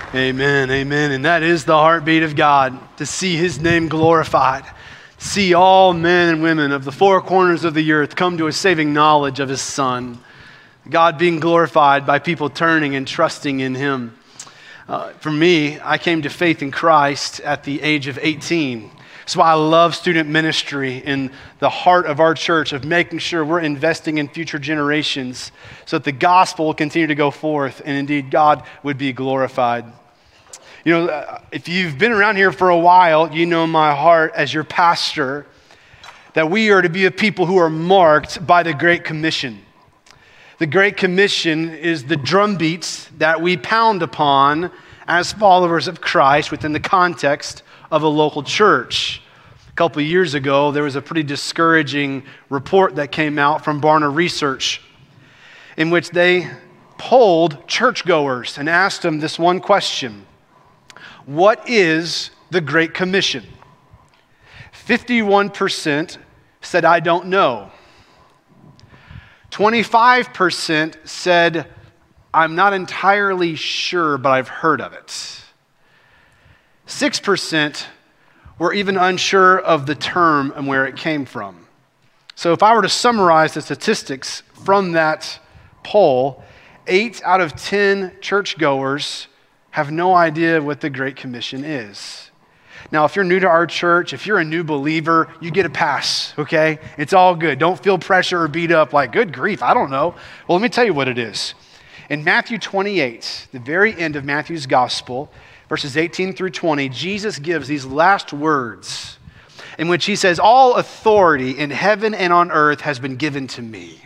Amen, amen. And that is the heartbeat of God, to see his name glorified. See all men and women of the four corners of the earth come to a saving knowledge of his Son. God being glorified by people turning and trusting in him. For me, I came to faith in Christ at the age of 18. That's why I love student ministry in the heart of our church, of making sure we're investing in future generations so that the gospel will continue to go forth and indeed God would be glorified. You know, if you've been around here for a while, you know my heart as your pastor, that we are to be a people who are marked by the Great Commission. The Great Commission is the drumbeats that we pound upon as followers of Christ within the context of a local church. A couple of years ago, there was a pretty discouraging report that came out from Barna Research in which they polled churchgoers and asked them this one question: what is the Great Commission? 51% said, I don't know. 25% said, I'm not entirely sure, but I've heard of it. 6% were even unsure of the term and where it came from. So if I were to summarize the statistics from that poll, 8 out of 10 churchgoers have no idea what the Great Commission is. Now, if you're new to our church, if you're a new believer, you get a pass, okay? It's all good. Don't feel pressure or beat up like, good grief, I don't know. Well, let me tell you what it is. In Matthew 28, the very end of Matthew's gospel, verses 18 through 20, Jesus gives these last words in which he says, all authority in heaven and on earth has been given to me.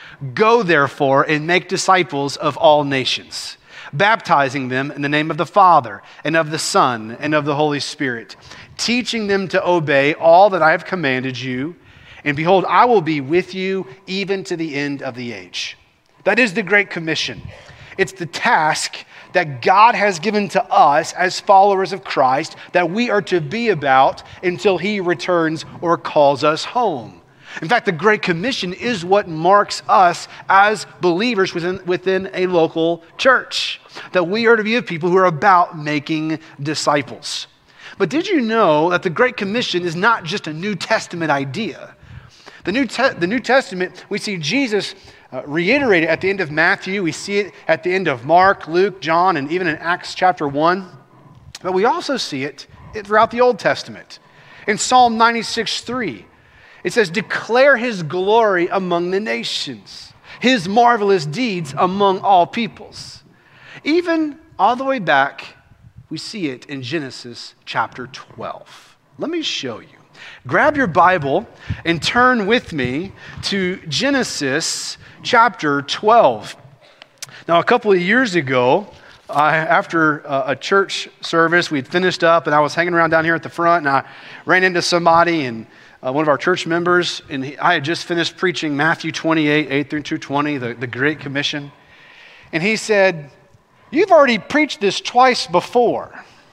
Go, therefore, and make disciples of all nations, baptizing them in the name of the Father and of the Son and of the Holy Spirit, teaching them to obey all that I have commanded you. And behold, I will be with you even to the end of the age. That is the Great Commission. It's the task that God has given to us as followers of Christ that we are to be about until he returns or calls us home. In fact, the Great Commission is what marks us as believers within a local church, that we are to be a people who are about making disciples. But did you know that the Great Commission is not just a New Testament idea? The New Testament, we see Jesus reiterated at the end of Matthew. We see it at the end of Mark, Luke, John, and even in Acts chapter 1. But we also see it throughout the Old Testament. In Psalm 96:3, it says, declare his glory among the nations, his marvelous deeds among all peoples. Even all the way back, we see it in Genesis chapter 12. Let me show you. Grab your Bible and turn with me to Genesis chapter 12. Now, a couple of years ago, after a church service, we'd finished up and I was hanging around down here at the front and I ran into somebody and one of our church members, and I had just finished preaching Matthew 28, 8 through 20, the Great Commission. And he said, you've already preached this twice before.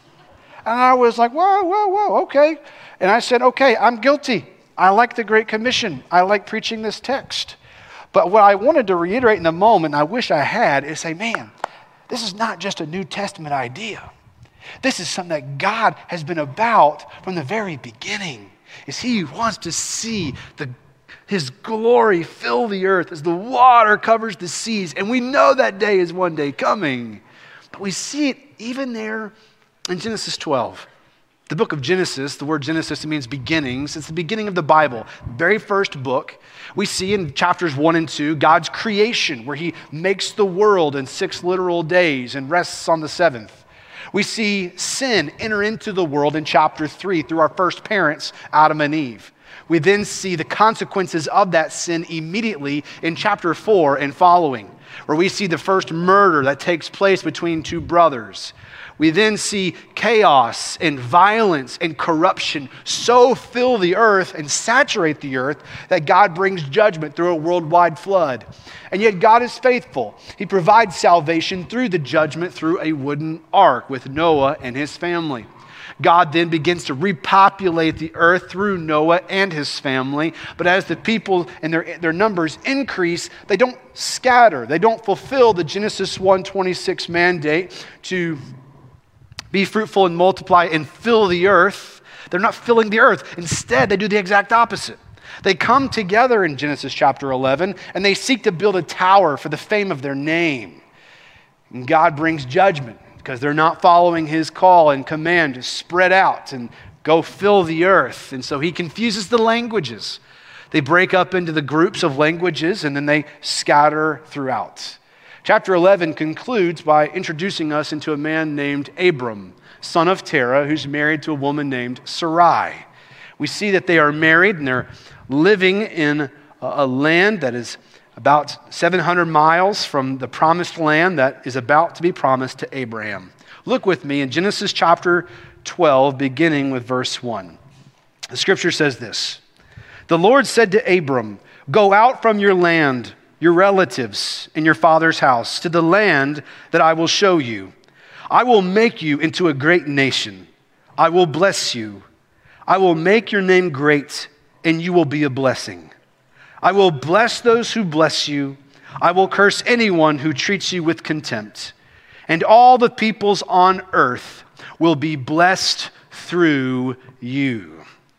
And I was like, whoa, okay. And I said, okay, I'm guilty. I like the Great Commission. I like preaching this text. But what I wanted to reiterate in the moment, I wish I had, is say, man, this is not just a New Testament idea. This is something that God has been about from the very beginning. Is he wants to see his glory fill the earth as the water covers the seas. And we know that day is one day coming. But we see it even there in Genesis 12. The book of Genesis, the word Genesis, it means beginnings. It's the beginning of the Bible, very first book. We see in chapters 1 and 2, God's creation, where he makes the world in 6 literal days and rests on the 7th. We see sin enter into the world in chapter 3 through our first parents, Adam and Eve. We then see the consequences of that sin immediately in chapter 4 and following, where we see the first murder that takes place between 2 brothers. We then see chaos and violence and corruption so fill the earth and saturate the earth that God brings judgment through a worldwide flood. And yet God is faithful. He provides salvation through the judgment through a wooden ark with Noah and his family. God then begins to repopulate the earth through Noah and his family. But as the people and their numbers increase, they don't scatter. They don't fulfill the Genesis 1:26 mandate to Be fruitful and multiply and fill the earth. They're not filling the earth. Instead, they do the exact opposite. They come together in Genesis chapter 11, and they seek to build a tower for the fame of their name. And God brings judgment because they're not following his call and command to spread out and go fill the earth. And so he confuses the languages. They break up into the groups of languages, and then they scatter throughout. Chapter 11 concludes by introducing us into a man named Abram, son of Terah, who's married to a woman named Sarai. We see that they are married and they're living in a land that is about 700 miles from the promised land that is about to be promised to Abraham. Look with me in Genesis chapter 12, beginning with verse 1. The scripture says this: "The Lord said to Abram, 'Go out from your land, your relatives, and your father's house, to the land that I will show you. I will make you into a great nation. I will bless you. I will make your name great, and you will be a blessing. I will bless those who bless you. I will curse anyone who treats you with contempt. And all the peoples on earth will be blessed through you.'"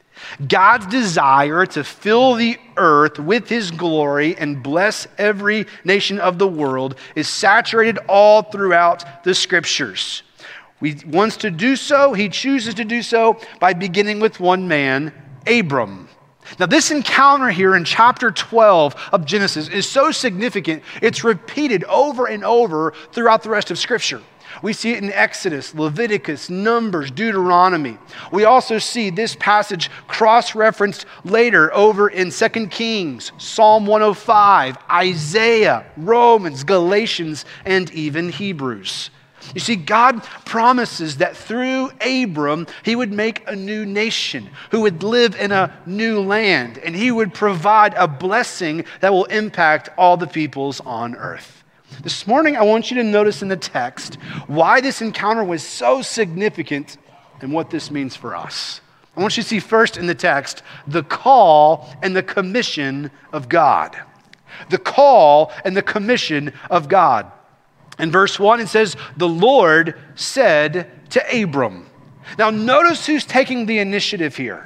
God's desire to fill the earth with his glory and bless every nation of the world is saturated all throughout the scriptures. He wants to do so, he chooses to do so by beginning with one man, Abram. Now, this encounter here in chapter 12 of Genesis is so significant, it's repeated over and over throughout the rest of Scripture. We see it in Exodus, Leviticus, Numbers, Deuteronomy. We also see this passage cross-referenced later over in 2 Kings, Psalm 105, Isaiah, Romans, Galatians, and even Hebrews. You see, God promises that through Abram, he would make a new nation who would live in a new land, and he would provide a blessing that will impact all the peoples on earth. This morning, I want you to notice in the text why this encounter was so significant and what this means for us. I want you to see first in the text the call and the commission of God. The call and the commission of God. In verse 1, it says, "The Lord said to Abram." Now, notice who's taking the initiative here.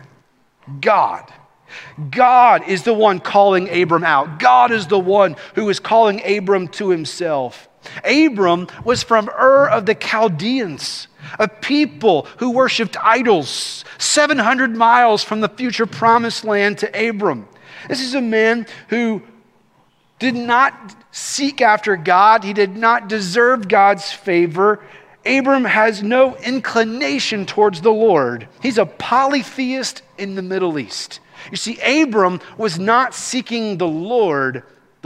God. God is the one calling Abram out. God is the one who is calling Abram to himself. Abram was from Ur of the Chaldeans, a people who worshipped idols, 700 miles from the future promised land to Abram. This is a man who did not seek after God. He did not deserve God's favor. Abram has no inclination towards the Lord. He's a polytheist in the Middle East. You see, Abram was not seeking the Lord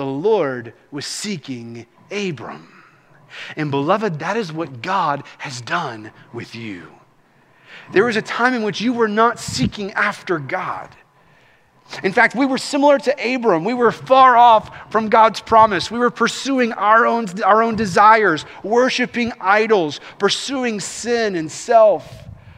was seeking Abram. And beloved, that is what God has done with you. There was a time in which you were not seeking after God. In fact, we were similar to Abram. We were far off from God's promise. We were pursuing our own desires, worshiping idols, pursuing sin and self.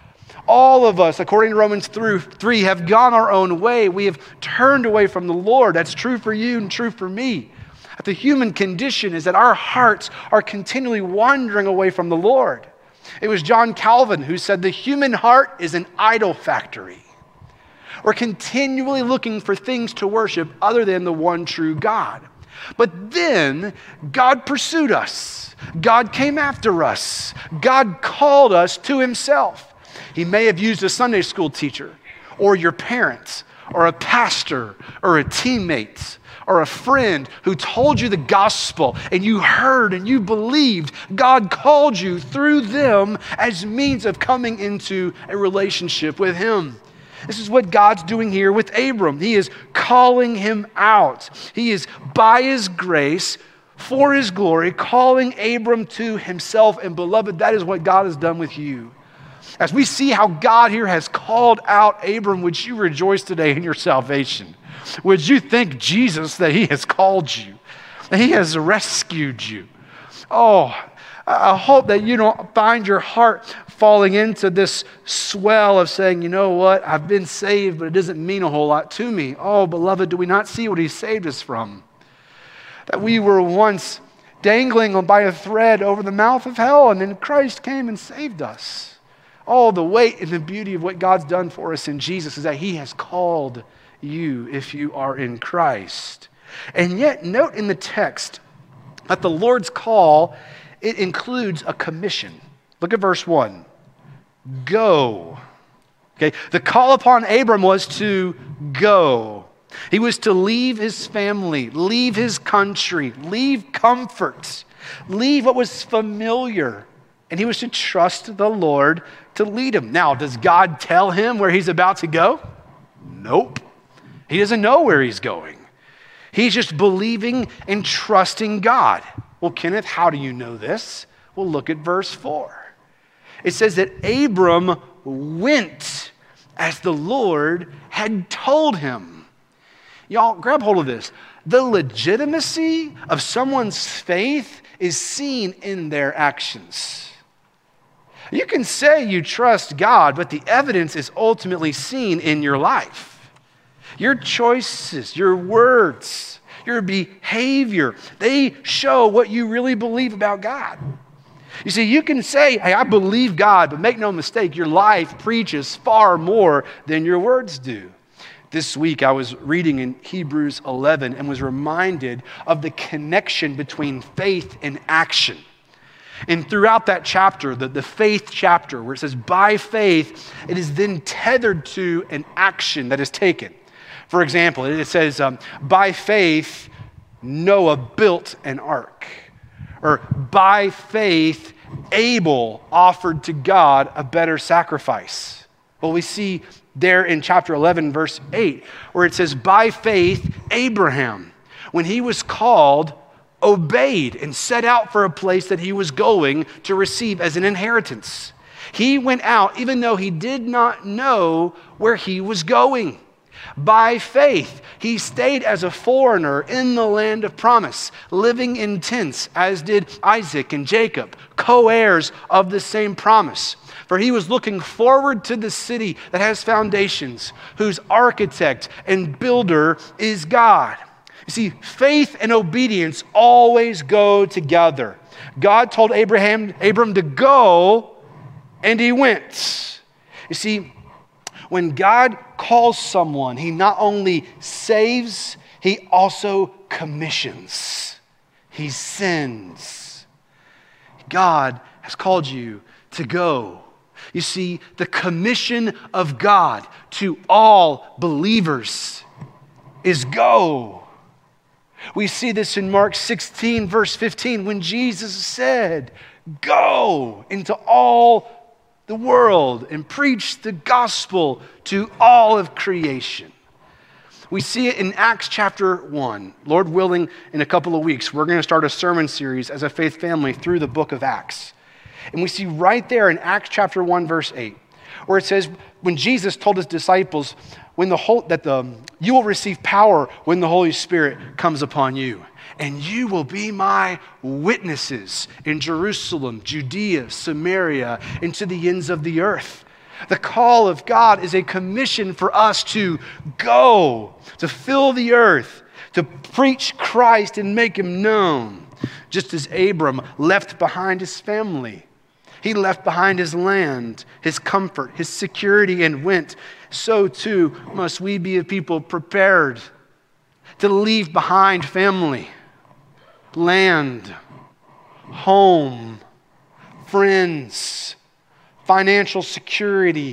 All of us, according to Romans 3, have gone our own way. We have turned away from the Lord. That's true for you and true for me. The human condition is that our hearts are continually wandering away from the Lord. It was John Calvin who said the human heart is an idol factory. We're continually looking for things to worship other than the one true God. But then God pursued us. God came after us. God called us to himself. He may have used a Sunday school teacher or your parents or a pastor or a teammate or a friend who told you the gospel and you heard and you believed. God called you through them as means of coming into a relationship with him. This is what God's doing here with Abram. He is calling him out. He is, by his grace, for his glory, calling Abram to himself. And beloved, that is what God has done with you. As we see how God here has called out Abram, would you rejoice today in your salvation? Would you thank Jesus that he has called you, that he has rescued you? Oh, I hope that you don't find your heart falling into this swell of saying, you know what, I've been saved, but it doesn't mean a whole lot to me. Oh, beloved, do we not see what he saved us from? That we were once dangling by a thread over the mouth of hell, and then Christ came and saved us. All the weight and the beauty of what God's done for us in Jesus is that he has called you if you are in Christ. And yet, note in the text that the Lord's call, it includes a commission. Look at verse 1. Go. Okay, the call upon Abram was to go. He was to leave his family, leave his country, leave comfort, leave what was familiar, and he was to trust the Lord to lead him. Now, does God tell him where he's about to go? Nope. He doesn't know where he's going. He's just believing and trusting God. Well, Kenneth, how do you know this? Well, look at verse 4. It says that Abram went as the Lord had told him. Y'all, grab hold of this. The legitimacy of someone's faith is seen in their actions. You can say you trust God, but the evidence is ultimately seen in your life. Your choices, your words, your behavior, they show what you really believe about God. You see, you can say, hey, I believe God, but make no mistake, your life preaches far more than your words do. This week I was reading in Hebrews 11 and was reminded of the connection between faith and action. And throughout that chapter, the faith chapter, where it says, by faith, it is then tethered to an action that is taken. For example, it says, by faith, Noah built an ark. Or by faith, Abel offered to God a better sacrifice. Well, we see there in chapter 11, verse 8, where it says, by faith, Abraham, when he was called, obeyed and set out for a place that he was going to receive as an inheritance. He went out even though he did not know where he was going. By faith, he stayed as a foreigner in the land of promise, living in tents, as did Isaac and Jacob, co-heirs of the same promise. For he was looking forward to the city that has foundations, whose architect and builder is God. You see, faith and obedience always go together. God told Abram to go, and he went. You see, when God calls someone, he not only saves, he also commissions. He sends. God has called you to go. You see, the commission of God to all believers is go. We see this in Mark 16, verse 15, when Jesus said, go into all the world and preach the gospel to all of creation. We see it in Acts chapter 1. Lord willing, in a couple of weeks, we're going to start a sermon series as a faith family through the book of Acts. And we see right there in Acts chapter 1, verse 8, where it says, when Jesus told his disciples, you will receive power when the Holy Spirit comes upon you. And you will be my witnesses in Jerusalem, Judea, Samaria, and to the ends of the earth. The call of God is a commission for us to go, to fill the earth, to preach Christ and make him known. Just as Abram left behind his family. He left behind his land, his comfort, his security, and went. So too must we be a people prepared to leave behind family, land, home, friends, financial security,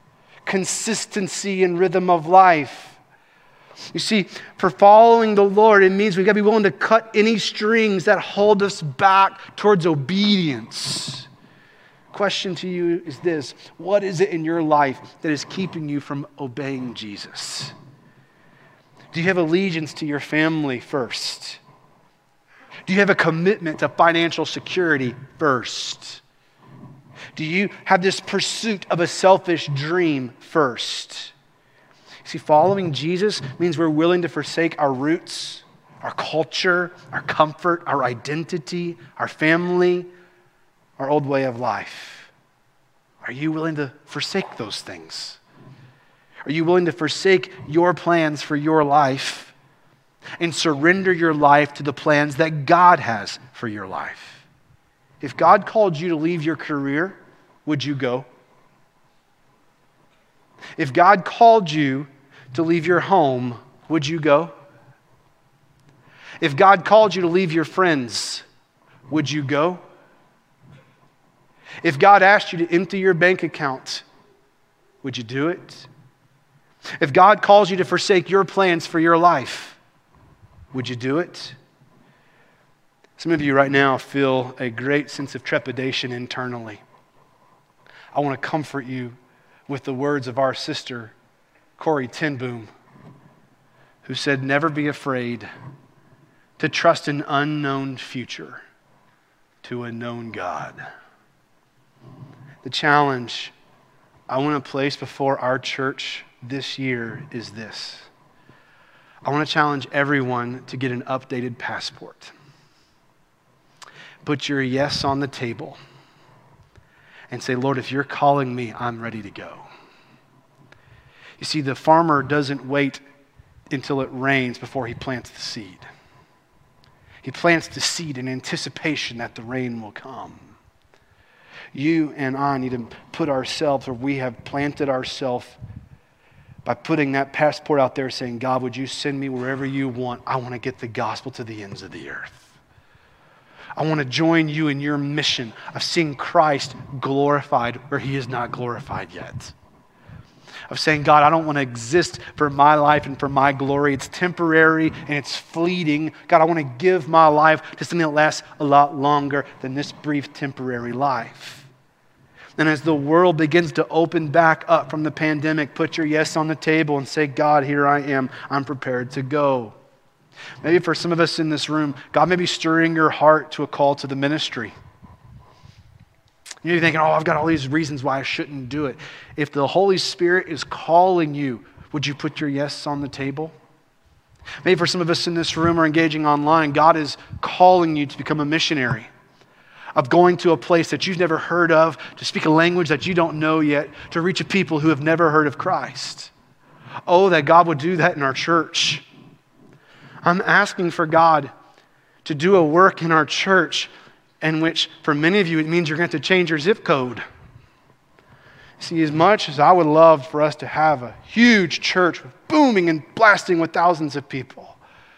consistency and rhythm of life. You see, for following the Lord, it means we've got to be willing to cut any strings that hold us back towards obedience. Question to you is this: what is it in your life that is keeping you from obeying Jesus? Do you have allegiance to your family first? Do you have a commitment to financial security first? Do you have this pursuit of a selfish dream first? See, following Jesus means we're willing to forsake our roots, our culture, our comfort, our identity, our family, our old way of life. Are you willing to forsake those things? Are you willing to forsake your plans for your life and surrender your life to the plans that God has for your life. If God called you to leave your career, would you go? If God called you to leave your home, would you go? If God called you to leave your friends, would you go? If God asked you to empty your bank account, would you do it? If God calls you to forsake your plans for your life, would you do it? Some of you right now feel a great sense of trepidation internally. I want to comfort you with the words of our sister, Corrie ten Boom, who said, "Never be afraid to trust an unknown future to a known God." The challenge I want to place before our church this year is this. I want to challenge everyone to get an updated passport. Put your yes on the table and say, "Lord, if you're calling me, I'm ready to go." You see, the farmer doesn't wait until it rains before he plants the seed. He plants the seed in anticipation that the rain will come. You and I need to put ourselves, or we have planted ourselves by putting that passport out there saying, "God, would you send me wherever you want? I want to get the gospel to the ends of the earth. I want to join you in your mission of seeing Christ glorified where he is not glorified yet." Of saying, "God, I don't want to exist for my life and for my glory. It's temporary and it's fleeting. God, I want to give my life to something that lasts a lot longer than this brief temporary life." And as the world begins to open back up from the pandemic, put your yes on the table and say, "God, here I am. I'm prepared to go." Maybe for some of us in this room, God may be stirring your heart to a call to the ministry. You're thinking, "Oh, I've got all these reasons why I shouldn't do it." If the Holy Spirit is calling you, would you put your yes on the table? Maybe for some of us in this room or engaging online, God is calling you to become a missionary, of going to a place that you've never heard of, to speak a language that you don't know yet, to reach a people who have never heard of Christ. Oh, that God would do that in our church. I'm asking for God to do a work in our church in which, for many of you, it means you're going to have to change your zip code. See, as much as I would love for us to have a huge church booming and blasting with thousands of people,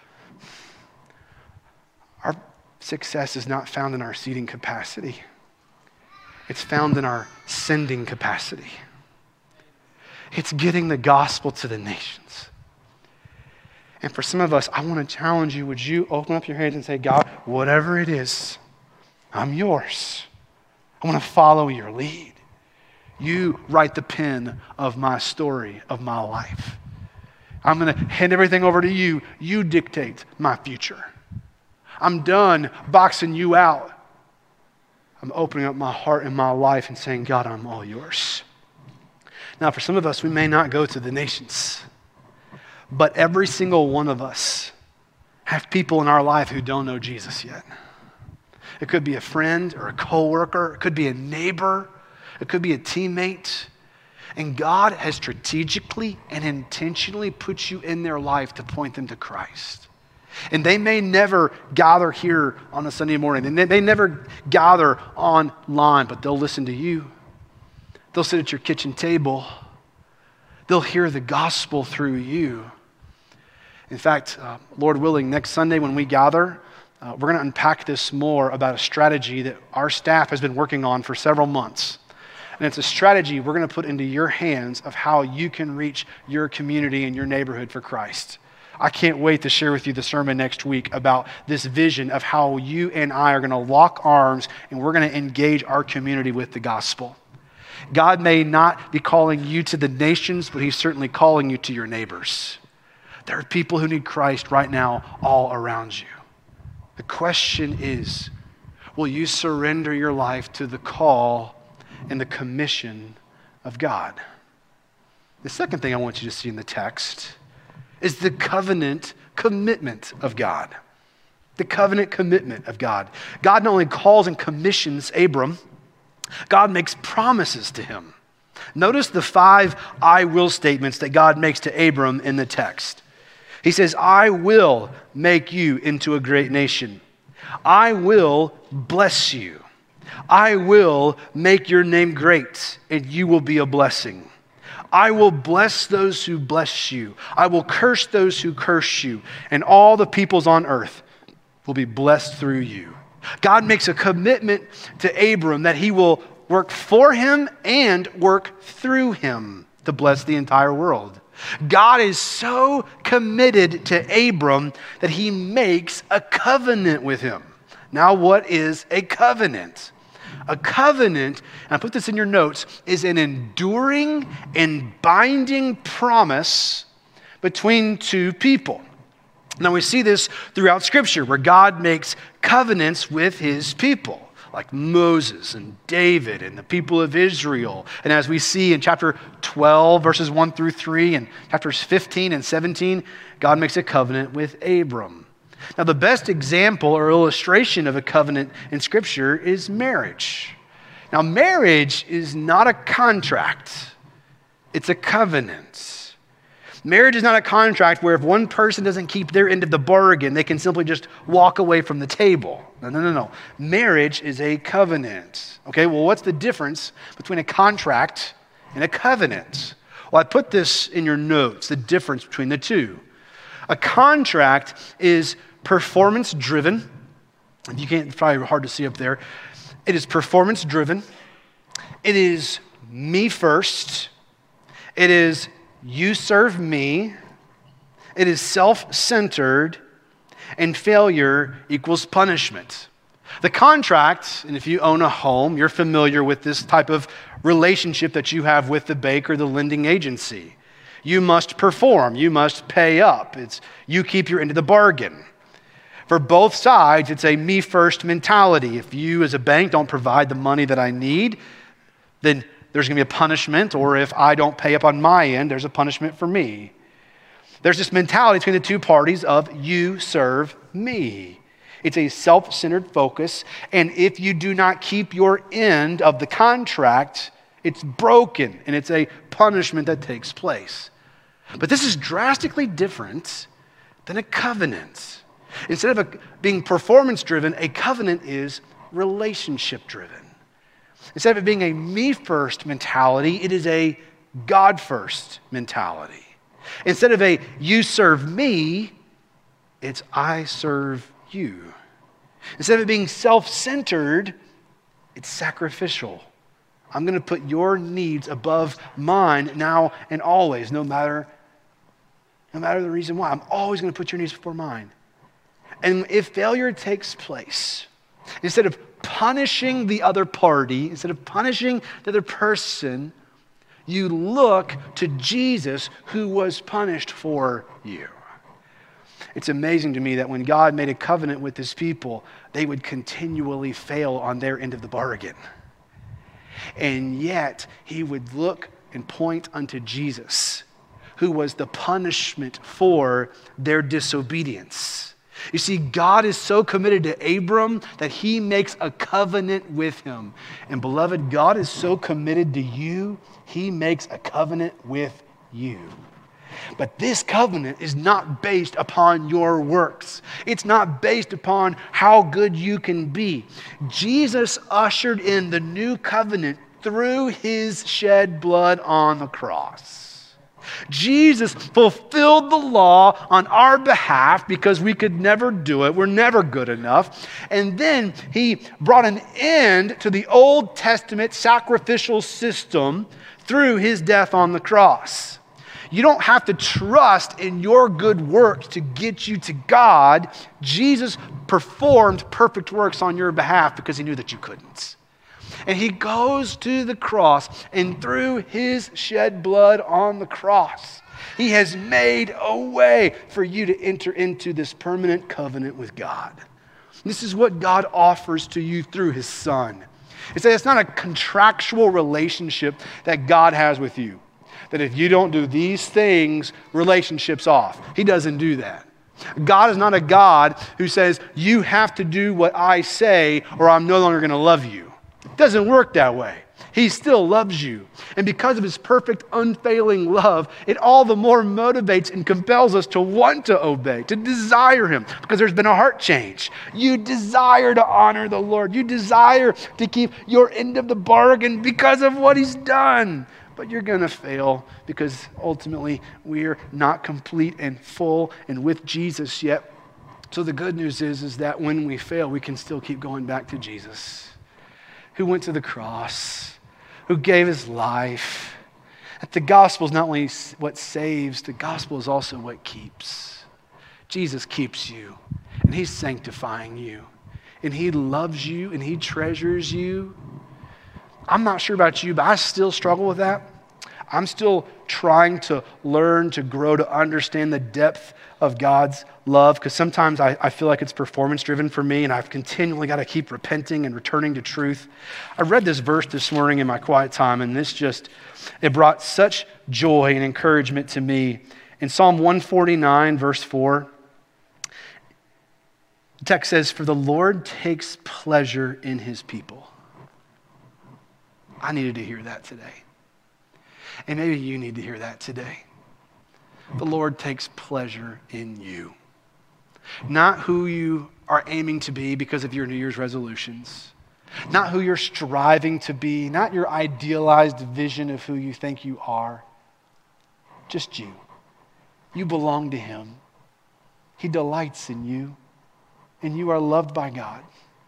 our success is not found in our seating capacity. It's found in our sending capacity. It's getting the gospel to the nations. And for some of us, I want to challenge you. Would you open up your hands and say, "God, whatever it is, I'm yours. I want to follow your lead. You write the pen of my story, of my life. I'm going to hand everything over to you. You dictate my future. I'm done boxing you out. I'm opening up my heart and my life and saying, God, I'm all yours." Now, for some of us, we may not go to the nations, but every single one of us have people in our life who don't know Jesus yet. It could be a friend or a coworker. It could be a neighbor. It could be a teammate. And God has strategically and intentionally put you in their life to point them to Christ. And they may never gather here on a Sunday morning. And they never gather online, but they'll listen to you. They'll sit at your kitchen table. They'll hear the gospel through you. In fact, Lord willing, next Sunday when we gather, we're going to unpack this more about a strategy that our staff has been working on for several months. And it's a strategy we're going to put into your hands of how you can reach your community and your neighborhood for Christ. I can't wait to share with you the sermon next week about this vision of how you and I are going to lock arms and we're going to engage our community with the gospel. God may not be calling you to the nations, but he's certainly calling you to your neighbors. There are people who need Christ right now all around you. The question is, will you surrender your life to the call and the commission of God? The second thing I want you to see in the text is the covenant commitment of God. The covenant commitment of God. God not only calls and commissions Abram, God makes promises to him. Notice the 5 I will statements that God makes to Abram in the text. He says, I will make you into a great nation. I will bless you. I will make your name great, and you will be a blessing. I will bless those who bless you. I will curse those who curse you, and all the peoples on earth will be blessed through you. God makes a commitment to Abram that he will work for him and work through him to bless the entire world. God is so committed to Abram that he makes a covenant with him. Now, what is a covenant? A covenant, and I put this in your notes, is an enduring and binding promise between two people. Now, we see this throughout Scripture where God makes covenants with his people, like Moses and David and the people of Israel. And as we see in chapter 12, verses 1 through 3, and chapters 15 and 17, God makes a covenant with Abram. Now, the best example or illustration of a covenant in Scripture is marriage. Now, marriage is not a contract. It's a covenant. Marriage is not a contract where if one person doesn't keep their end of the bargain, they can simply just walk away from the table. No. Marriage is a covenant. Okay, well, what's the difference between a contract and a covenant? Well, I put this in your notes, the difference between the two. A contract is performance-driven. You can't, it's probably hard to see up there. It is performance-driven. It is me first. It is you serve me. It is self-centered, and failure equals punishment. The contract, and if you own a home, you're familiar with this type of relationship that you have with the bank or the lending agency. You must perform. You must pay up. It's you keep your end of the bargain. For both sides, it's a me-first mentality. If you as a bank don't provide the money that I need, then there's going to be a punishment, or if I don't pay up on my end, there's a punishment for me. There's this mentality between the two parties of you serve me. It's a self-centered focus, and if you do not keep your end of the contract, it's broken, and it's a punishment that takes place. But this is drastically different than a covenant. Instead of being performance-driven, a covenant is relationship-driven. Instead of it being a me-first mentality, it is a God-first mentality. Instead of a you serve me, it's I serve you. Instead of it being self-centered, it's sacrificial. I'm going to put your needs above mine now and always, no matter the reason why. I'm always going to put your needs before mine. And if failure takes place, instead of punishing the other party, instead of punishing the other person, you look to Jesus who was punished for you. It's amazing to me that when God made a covenant with his people, they would continually fail on their end of the bargain. And yet he would look and point unto Jesus, who was the punishment for their disobedience. You see, God is so committed to Abram that he makes a covenant with him. And beloved, God is so committed to you, he makes a covenant with you. But this covenant is not based upon your works. It's not based upon how good you can be. Jesus ushered in the new covenant through his shed blood on the cross. Jesus fulfilled the law on our behalf because we could never do it. We're never good enough. And then he brought an end to the Old Testament sacrificial system through his death on the cross. You don't have to trust in your good works to get you to God. Jesus performed perfect works on your behalf because he knew that you couldn't. And he goes to the cross, and through his shed blood on the cross, he has made a way for you to enter into this permanent covenant with God. This is what God offers to you through his Son. It's not a contractual relationship that God has with you, that if you don't do these things, relationship's off. He doesn't do that. God is not a God who says, you have to do what I say or I'm no longer going to love you. It doesn't work that way. He still loves you. And because of his perfect, unfailing love, it all the more motivates and compels us to want to obey, to desire him, because there's been a heart change. You desire to honor the Lord. You desire to keep your end of the bargain because of what he's done. But you're going to fail because ultimately we're not complete and full and with Jesus yet. So the good news is that when we fail, we can still keep going back to Jesus, who went to the cross, who gave his life. That the gospel is not only what saves, the gospel is also what keeps. Jesus keeps you, and he's sanctifying you, and he loves you, and he treasures you. I'm not sure about you, but I still struggle with that. I'm still trying to learn, to grow, to understand the depth of God's love, because sometimes I feel like it's performance-driven for me, and I've continually got to keep repenting and returning to truth. I read this verse this morning in my quiet time, and it brought such joy and encouragement to me. In Psalm 149, verse 4, the text says, "For the Lord takes pleasure in his people." I needed to hear that today. And maybe you need to hear that today. The Lord takes pleasure in you. Not who you are aiming to be because of your New Year's resolutions. Not who you're striving to be. Not your idealized vision of who you think you are. Just you. You belong to him. He delights in you. And you are loved by God.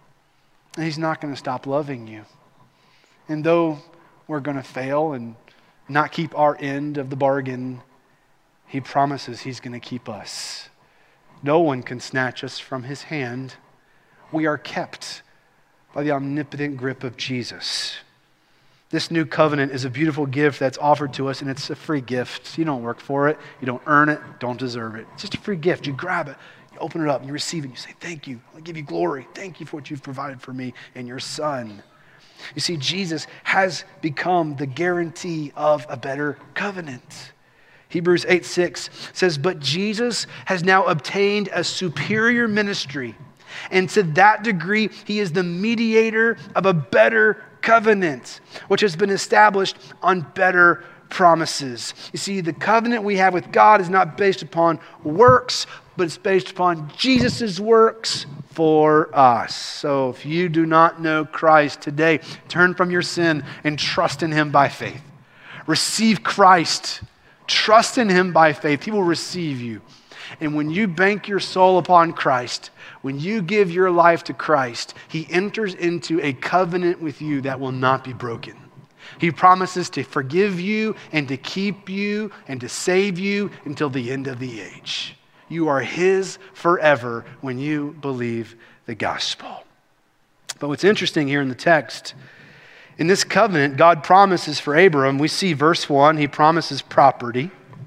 And he's not going to stop loving you. And though we're going to fail and not keep our end of the bargain, he promises he's going to keep us. No one can snatch us from his hand. We are kept by the omnipotent grip of Jesus. This new covenant is a beautiful gift that's offered to us, and it's a free gift. You don't work for it. You don't earn it. Don't deserve it. It's just a free gift. You grab it. You open it up. And you receive it. You say, thank you. I give you glory. Thank you for what you've provided for me and your son. You see, Jesus has become the guarantee of a better covenant. Hebrews 8:6 says, "But Jesus has now obtained a superior ministry, and to that degree he is the mediator of a better covenant, which has been established on better promises." You see, the covenant we have with God is not based upon works, but it's based upon Jesus' works for us. So if you do not know Christ today, turn from your sin and trust in him by faith. Receive Christ. Trust in him by faith. He will receive you. And when you bank your soul upon Christ, when you give your life to Christ, he enters into a covenant with you that will not be broken. He promises to forgive you and to keep you and to save you until the end of the age. You are his forever when you believe the gospel. But what's interesting here in the text, in this covenant, God promises for Abram. We see verse 1, he promises property.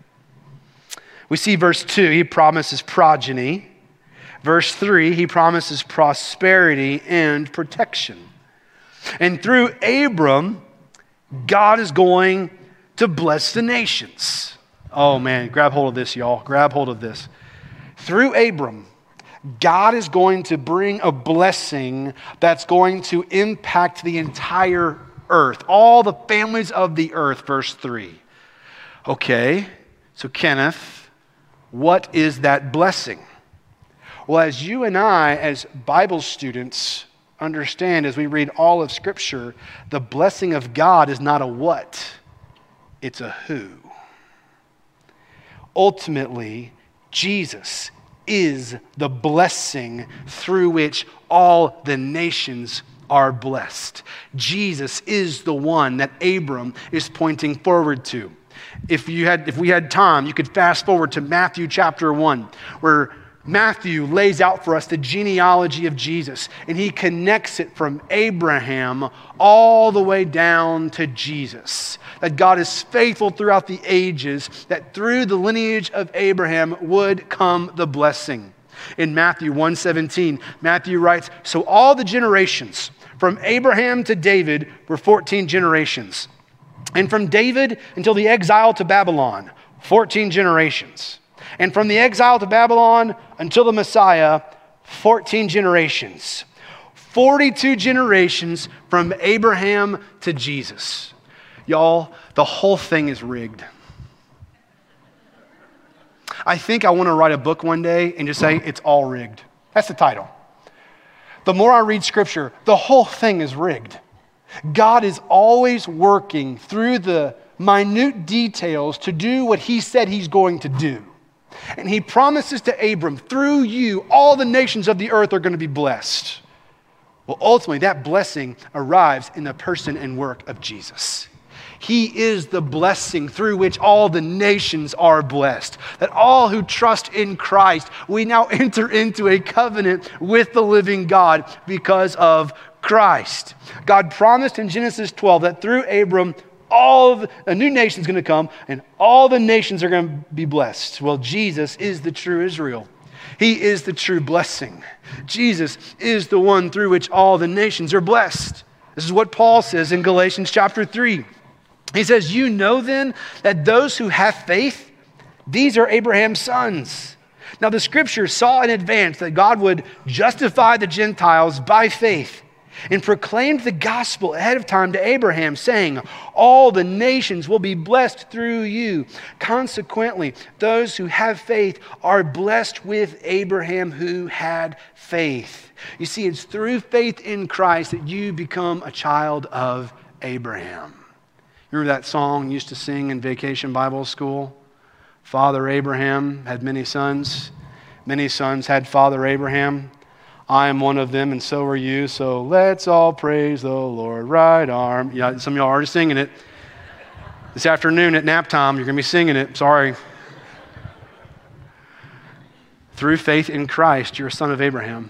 We see verse 2, he promises progeny. Verse 3, he promises prosperity and protection. And through Abram, God is going to bless the nations. Oh man, grab hold of this, y'all. Grab hold of this. Through Abram, God is going to bring a blessing that's going to impact the entire earth, all the families of the earth, verse 3. Okay, so Kenneth, what is that blessing? Well, as you and I, as Bible students, understand as we read all of Scripture, the blessing of God is not a what, it's a who. Ultimately, Jesus is the blessing through which all the nations are blessed. Jesus is the one that Abram is pointing forward to. If we had time, you could fast forward to Matthew chapter 1, where Matthew lays out for us the genealogy of Jesus, and he connects it from Abraham all the way down to Jesus. That God is faithful throughout the ages, that through the lineage of Abraham would come the blessing. In Matthew 1:17, Matthew writes, "So all the generations from Abraham to David were 14 generations. And from David until the exile to Babylon, 14 generations. And from the exile to Babylon until the Messiah, 14 generations. 42 generations from Abraham to Jesus. Y'all, the whole thing is rigged. I think I want to write a book one day and just say it's all rigged. That's the title. The more I read Scripture, the whole thing is rigged. God is always working through the minute details to do what he said he's going to do. And he promises to Abram, through you, all the nations of the earth are going to be blessed. Well, ultimately, that blessing arrives in the person and work of Jesus. He is the blessing through which all the nations are blessed. That all who trust in Christ, we now enter into a covenant with the living God because of Christ. God promised in Genesis 12 that through Abram, a new nation is going to come and all the nations are going to be blessed. Well, Jesus is the true Israel. He is the true blessing. Jesus is the one through which all the nations are blessed. This is what Paul says in Galatians chapter 3. He says, you know then that those who have faith, these are Abraham's sons. Now the scriptures saw in advance that God would justify the Gentiles by faith and proclaimed the gospel ahead of time to Abraham, saying, all the nations will be blessed through you. Consequently, those who have faith are blessed with Abraham who had faith. You see, it's through faith in Christ that you become a child of Abraham. Remember that song you used to sing in Vacation Bible School? Father Abraham had many sons. Many sons had Father Abraham. I am one of them, and so are you. So let's all praise the Lord. Right arm. Yeah, some of y'all are already singing it. This afternoon at nap time, you're going to be singing it. Sorry. Through faith in Christ, you're a son of Abraham.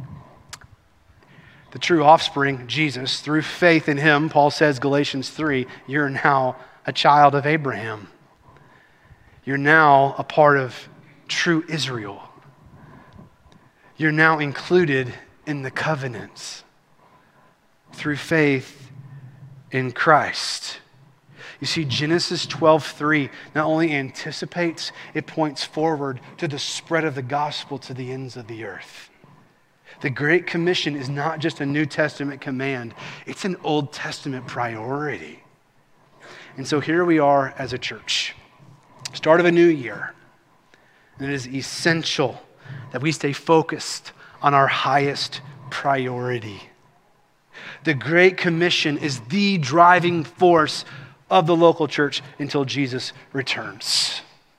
The true offspring, Jesus, through faith in him, Paul says, Galatians 3, you're now a child of Abraham. You're now a part of true Israel. You're now included in the covenants through faith in Christ. You see, Genesis 12:3 not only anticipates, it points forward to the spread of the gospel to the ends of the earth. The Great Commission is not just a New Testament command, it's an Old Testament priority. And so here we are as a church, start of a new year, and it is essential that we stay focused on our highest priority. The Great Commission is the driving force of the local church until Jesus returns.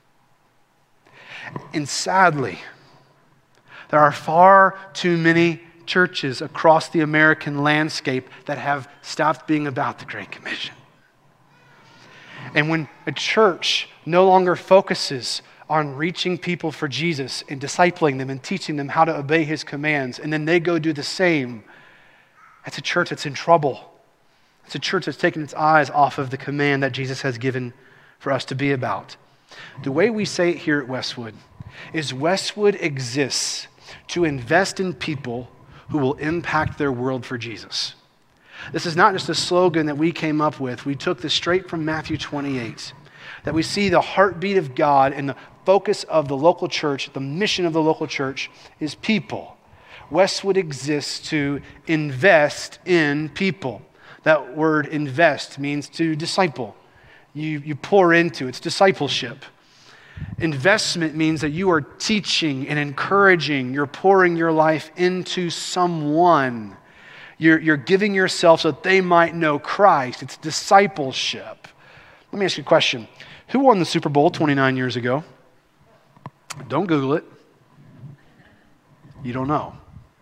And sadly, there are far too many churches across the American landscape that have stopped being about the Great Commission. And when a church no longer focuses on reaching people for Jesus and discipling them and teaching them how to obey his commands, and then they go do the same, that's a church that's in trouble. It's a church that's taken its eyes off of the command that Jesus has given for us to be about. The way we say it here at Westwood is Westwood exists to invest in people who will impact their world for Jesus. This is not just a slogan that we came up with. We took this straight from Matthew 28, that we see the heartbeat of God and the focus of the local church, the mission of the local church is people. Westwood exists to invest in people. That word invest means to disciple. You pour into, it's discipleship. Investment means that you are teaching and encouraging, you're pouring your life into someone. You're giving yourself so that they might know Christ. It's discipleship. Let me ask you a question. Who won the Super Bowl 29 years ago? Don't Google it. You don't know.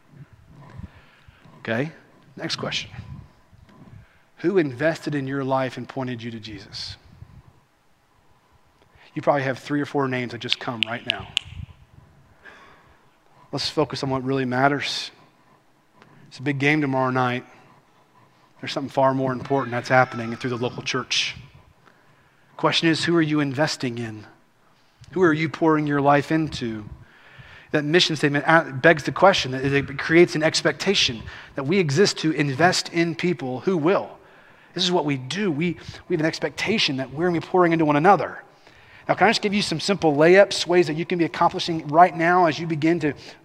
Okay, next question. Who invested in your life and pointed you to Jesus? You probably have 3 or 4 names that just come right now. Let's focus on what really matters. It's a big game tomorrow night. There's something far more important that's happening through the local church. Question is, who are you investing in? Who are you pouring your life into? That mission statement begs the question, that it creates an expectation that we exist to invest in people who will. This is what we do. We have an expectation that we're going to be pouring into one another. Now, can I just give you some simple layups, ways that you can be accomplishing right now as you begin to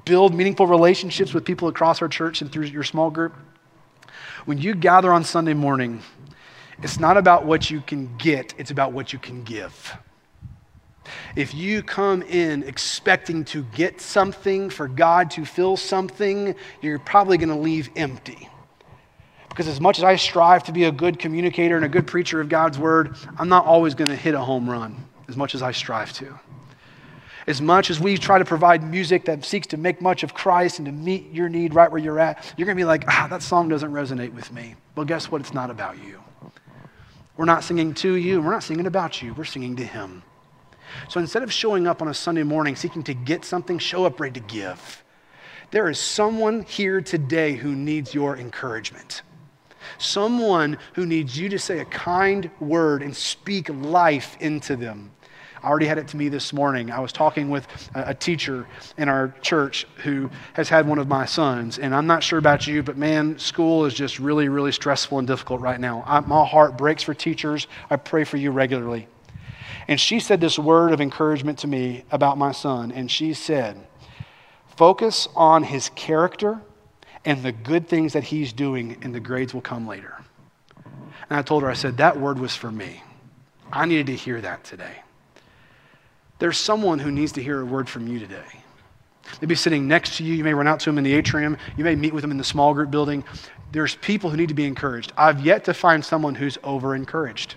build meaningful relationships with people across our church and through your small group. When you gather on Sunday morning, it's not about what you can get, it's about what you can give. If you come in expecting to get something, for God to fill something, you're probably going to leave empty. Because as much as I strive to be a good communicator and a good preacher of God's word, I'm not always going to hit a home run as much as I strive to. As much as we try to provide music that seeks to make much of Christ and to meet your need right where you're at, you're going to be like, that song doesn't resonate with me. Well, guess what? It's not about you. We're not singing to you, and we're not singing about you. We're singing to him. So instead of showing up on a Sunday morning seeking to get something, show up ready to give. There is someone here today who needs your encouragement. Someone who needs you to say a kind word and speak life into them. I already had it to me this morning. I was talking with a teacher in our church who has had one of my sons. And I'm not sure about you, but man, school is just really, really stressful and difficult right now. My heart breaks for teachers. I pray for you regularly. And she said this word of encouragement to me about my son. And she said, focus on his character and the good things that he's doing, and the grades will come later. And I told her, I said, that word was for me. I needed to hear that today. There's someone who needs to hear a word from you today. Maybe sitting next to you. You may run out to him in the atrium. You may meet with him in the small group building. There's people who need to be encouraged. I've yet to find someone who's over-encouraged.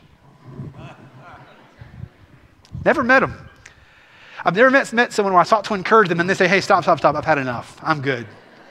Never met them. I've never met someone where I sought to encourage them and they say, hey, stop. I've had enough. I'm good.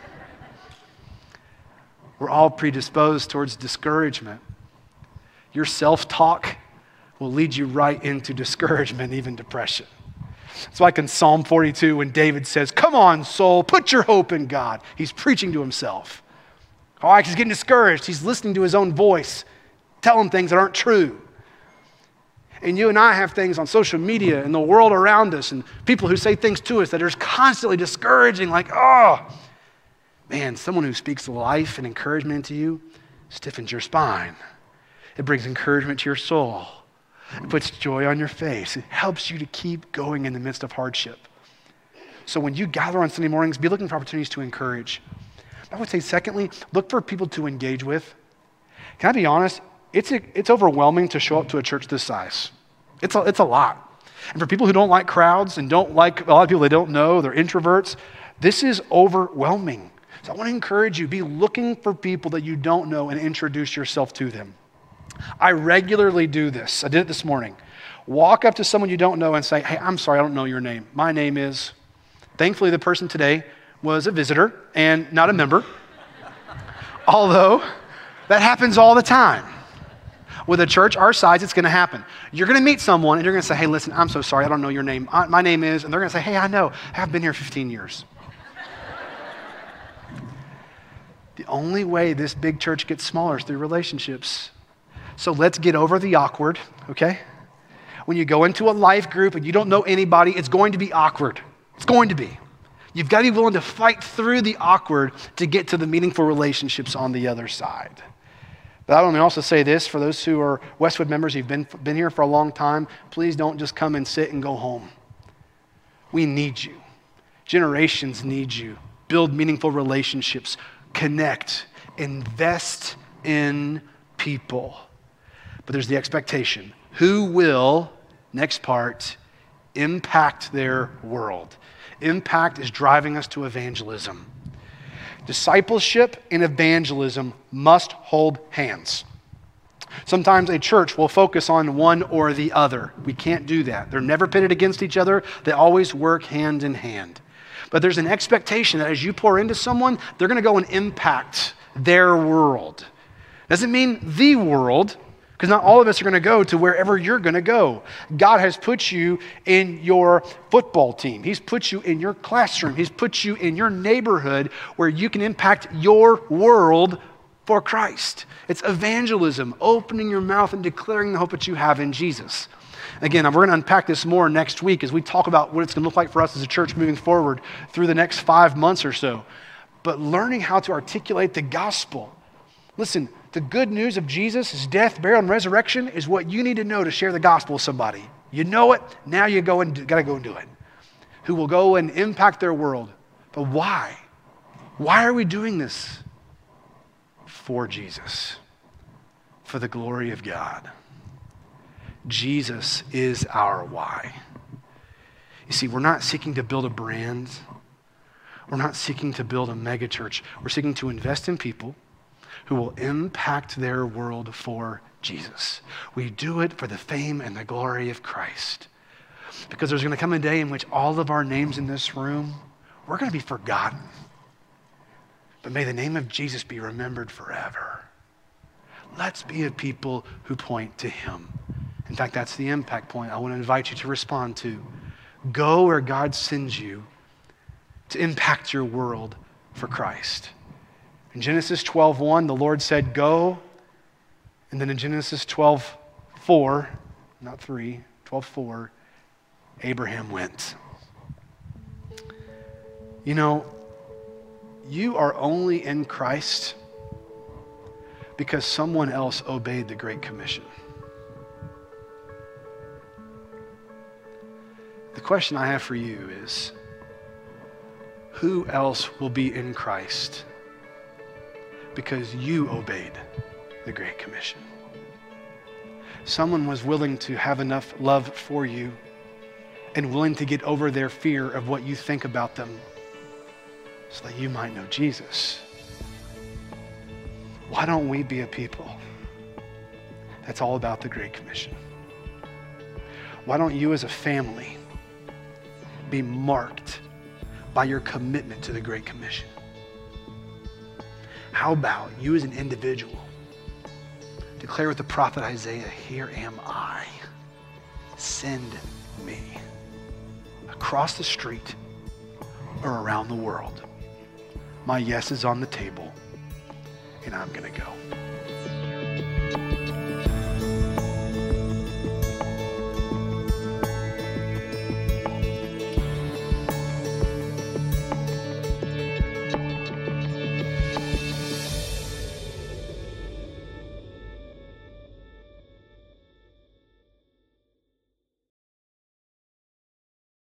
We're all predisposed towards discouragement. Your self-talk will lead you right into discouragement, even depression. It's like in Psalm 42 when David says, come on, soul, put your hope in God. He's preaching to himself. Oh, he's getting discouraged. He's listening to his own voice, telling things that aren't true. And you and I have things on social media and the world around us and people who say things to us that are constantly discouraging, like, oh, man, someone who speaks life and encouragement into you stiffens your spine. It brings encouragement to your soul. It puts joy on your face. It helps you to keep going in the midst of hardship. So when you gather on Sunday mornings, be looking for opportunities to encourage. I would say, secondly, look for people to engage with. Can I be honest? It's overwhelming to show up to a church this size. It's a lot. And for people who don't like crowds and don't like a lot of people they don't know, they're introverts, this is overwhelming. So I want to encourage you, be looking for people that you don't know and introduce yourself to them. I regularly do this. I did it this morning. Walk up to someone you don't know and say, hey, I'm sorry, I don't know your name. My name is... Thankfully, the person today was a visitor and not a member. Although, that happens all the time. With a church our size, it's going to happen. You're going to meet someone and you're going to say, hey, listen, I'm so sorry, I don't know your name. My name is... And they're going to say, hey, I know. I've been here 15 years. The only way this big church gets smaller is through relationships. So let's get over the awkward, okay? When you go into a life group and you don't know anybody, it's going to be awkward. It's going to be. You've got to be willing to fight through the awkward to get to the meaningful relationships on the other side. But I want to also say this, for those who are Westwood members, you've been here for a long time, please don't just come and sit and go home. We need you. Generations need you. Build meaningful relationships. Connect. Invest in people. But there's the expectation. Who will, next part, impact their world? Impact is driving us to evangelism. Discipleship and evangelism must hold hands. Sometimes a church will focus on one or the other. We can't do that. They're never pitted against each other. They always work hand in hand. But there's an expectation that as you pour into someone, they're going to go and impact their world. Doesn't mean the world, because not all of us are going to go to wherever you're going to go. God has put you in your football team. He's put you in your classroom. He's put you in your neighborhood where you can impact your world for Christ. It's evangelism, opening your mouth and declaring the hope that you have in Jesus. Again, we're going to unpack this more next week as we talk about what it's going to look like for us as a church moving forward through the next 5 months or so. But learning how to articulate the gospel. Listen, the good news of Jesus, his death, burial, and resurrection is what you need to know to share the gospel with somebody. You know it, now you got to go and do it. Who will go and impact their world But why? Why are we doing this? For Jesus, for the glory of God. Jesus is our why. You see, we're not seeking to build a brand. We're not seeking to build a megachurch. We're seeking to invest in people who will impact their world for Jesus. We do it for the fame and the glory of Christ. Because there's going to come a day in which all of our names in this room, we're going to be forgotten. But may the name of Jesus be remembered forever. Let's be a people who point to him. In fact, that's the impact point I want to invite you to respond to. Go where God sends you to impact your world for Christ. In Genesis 12:1, the Lord said, go. And then in Genesis 12:4, not 3, 12:4, Abraham went. You know, you are only in Christ because someone else obeyed the Great Commission. The question I have for you is, who else will be in Christ because you obeyed the Great Commission? Someone was willing to have enough love for you and willing to get over their fear of what you think about them so that you might know Jesus. Why don't we be a people that's all about the Great Commission? Why don't you as a family be marked by your commitment to the Great Commission? How about you as an individual declare with the prophet Isaiah, here am I, send me, across the street or around the world. My yes is on the table, and I'm going to go.